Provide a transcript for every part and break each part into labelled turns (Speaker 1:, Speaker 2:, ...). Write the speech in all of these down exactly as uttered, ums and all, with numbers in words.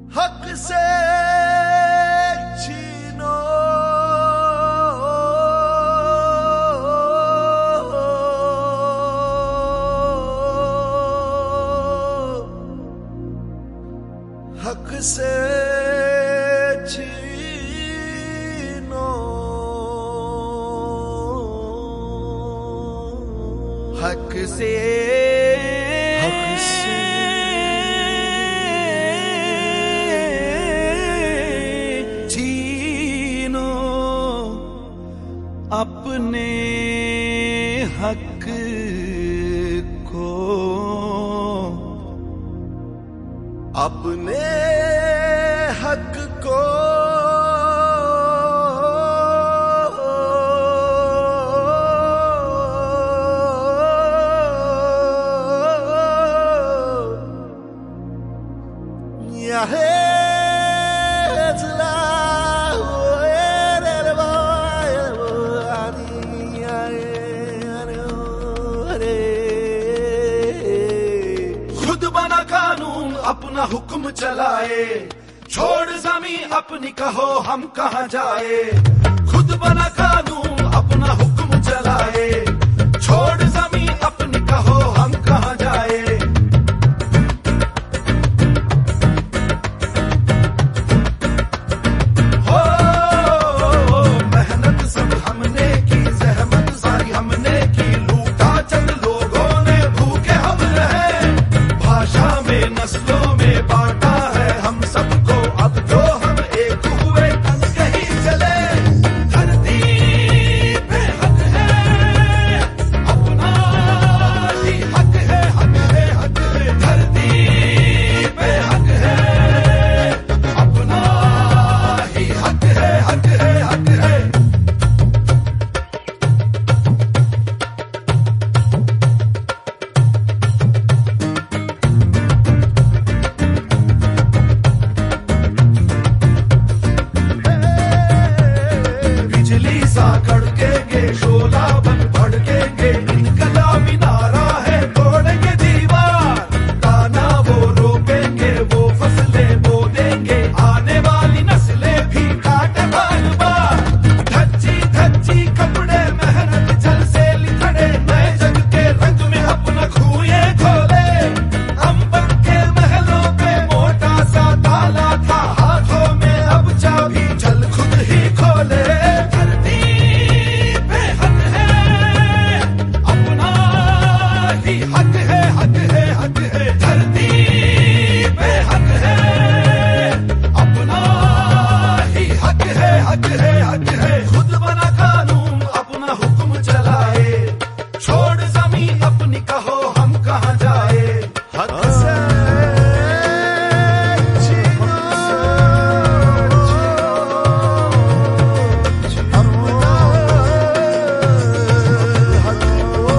Speaker 1: हक से छीनो हक से छीनो
Speaker 2: हक से
Speaker 1: हक से
Speaker 2: छीनो अपने हक को,
Speaker 1: अपने हक को
Speaker 2: खुद बना कानून अपना हुक्म चलाए, छोड़ ज़मीं अपनी कहो हम कहाँ जाए। खुद बना कानून अपना हुक्म चलाए, छोड़ ज़मीं अपनी कहो हम कहाँ जाए। हो मेहनत सब हमने की, ज़हमत सारी हमने की, लूटा चंद लोगों ने भूखे हम रहे। भाषा में नस्लों में बांटा है हम सबको, अब जो हम एक हुए तन कहीं चले। धरती पे हक है अपना ही हक है, हक है, हक है। धरती पे हक है अपना ही हक है, हक है, हक है। बिजली सा कड़केंगे, शोला बन भड़केंगे, इनकलाबी नारा है तोड़ेंगे दीवार। दाना वो रोपेंगे, वो फसलें बो देंगे, आने वाली नस्लें भी काटे बार बार। धज्जी धज्जी कपड़े मेहनत जल से लिखड़े, नए जग के रंग में अपना खुए खोले। अंबर के महलों पे मोटा सा ताला था, हाथों में अब चाबी चल खुद ही खोले। धरती पे हक है अपना ही हक है, हक है, हक है। धरती पे हक है अपना ही हक है, हक है, हक है। खुद बना कानून अपना हुक्म चलाए, छोड़ ज़मीं अपनी कहो हम कहाँ जाए।
Speaker 1: हक से छीनो अपना हक को,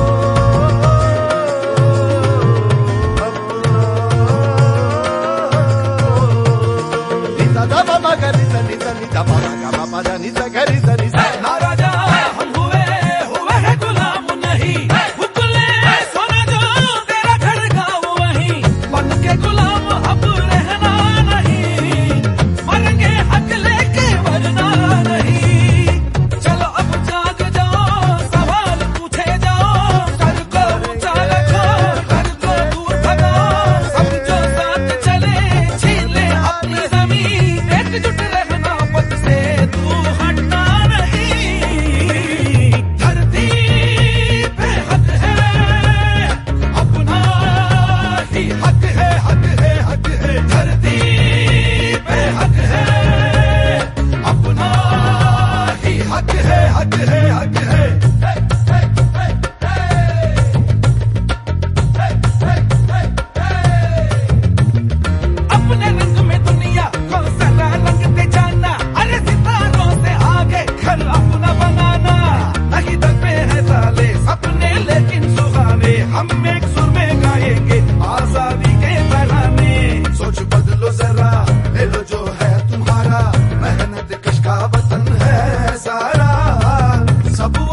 Speaker 1: निसा दा बाबा गा निसा निसा निसा बाबा गा बाबा दा निसा गा निसा निसा।
Speaker 2: ना राजा हम हुए हुए हैं गुलाम नहीं, हुक्ले सोना जो तेरा खड़गाव वहीं। बन के गुलाम अब रहना नहीं, मरेंगे हक लेके वरना नहीं। चलो अब जाग जाओ, सवाल पूछे जाओ, सर को ऊंचा रखो, घर को दूर भगाओ। सब जो साथ चले छीन ले अपनी ज़मीन, एकजुट रहना पद से तू हटना नहीं। धरती पे हक है अपना ही हक है, हक है, हक है। धरती पे हक है अपना ही हक है, हक है, हक है। अपने रंग में दुनिया को जरा रंग दे जाना, अरे सितारों से आगे घर अपना बनाना। नहीं दर पे है ताले सपने लेकिन सुहाने, हम एक सुर में गाएंगे आजादी के तराने। सोच बदलो जरा, ले लो जो है तुम्हारा, मेहनत कश का वतन है सारा। सब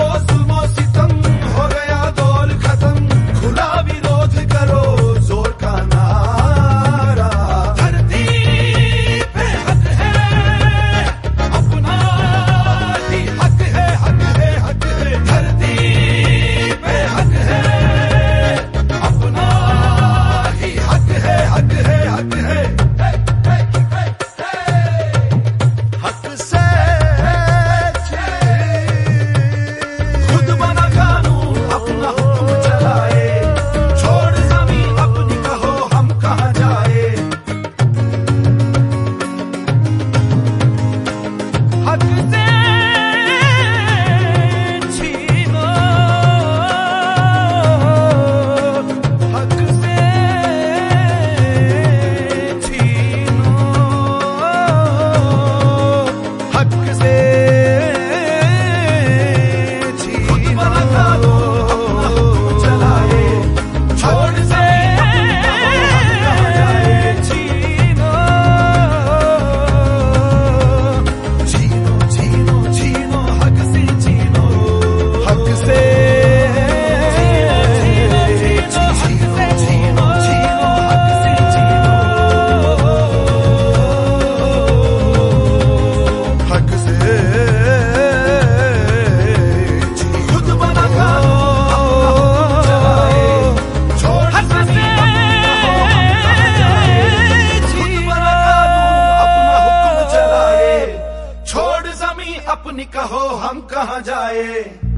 Speaker 2: अपनी कहो हम कहाँ जाए।